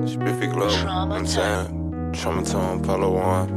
Spiffy Glow, I'm saying, Trauma Tone, Polo One.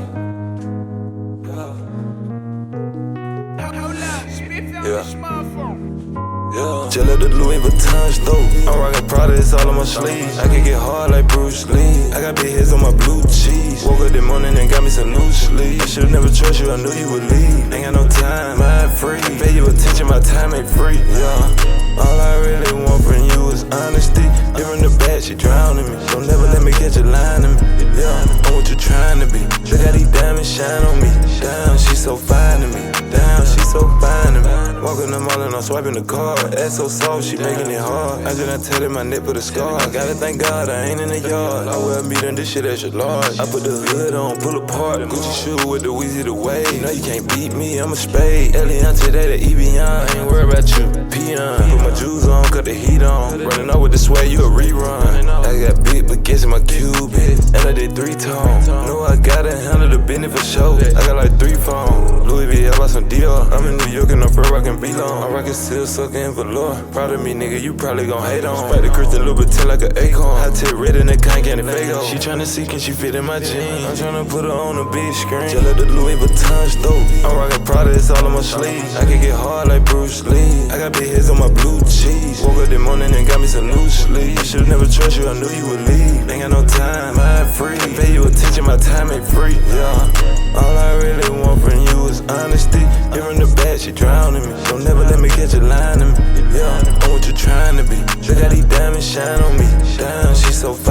Yeah. Just let the Louis Vuitton store. I'm rockin' Prada, it's all on my sleeve. I can get hard like Bruce Lee. I got big heads on my blue cheese. Woke up this morning and got me some new sleep. I should've never trust you, I knew you would leave. Ain't got no time, mind free. Pay you attention, my time ain't free. Yeah. All I really want from you is honesty. Give her the bad, she drowning me. Don't never let me catch a line to me. Yeah, I'm what you trying to be. Look how these diamonds shine on me. Damn, she so fine to me. Damn, she so fine to me. Walking the mall and I'm swiping the card. Ass so soft, she making it hard. I just not tell it my neck put a scar. Gotta thank God I ain't in the yard. I wear a meeting, this shit extra large. I put the hood on, pull apart. Gucci shoe with the Weezy the way. No, you can't beat me, I'm a spade. Eliantte, they the Evian. I ain't worried about you, peon. Put my jewels on, cut the heat on. Running out with the swag, you a rerun. I got big, but guessing my cube hit. And I did 3 tones. Know I gotta handle the business for sure. I got like 3 phones. Louis V, I bought some Dior. I'm in New York and I'm for rockin' B-Long. I'm rockin' silk, suckin' and velour. Proud of me, nigga, you probably gon' hate on. Spike the Christian Louboutin like an acorn. Hot tip red in the kind, candy Fago. She tryna see, can she fit in my jeans? I'm tryna put her on a big screen. Just let the Louis Vuitton store. I'm rockin' Prada, it's all on my sleeve. I can get hard like Bruce Lee. I got big heads on my blue cheese. Woke up this morning and got me some new sleep. I should've never trust you, I knew you would leave. Ain't got no time, mind free. I pay you attention, my time ain't free. Yeah, all I really want from you is honesty. Give her the bad, she drowning me. Don't never let me catch a line to me. Yeah, I'm what you trying to be. Look how these diamonds shine on me. Damn, she so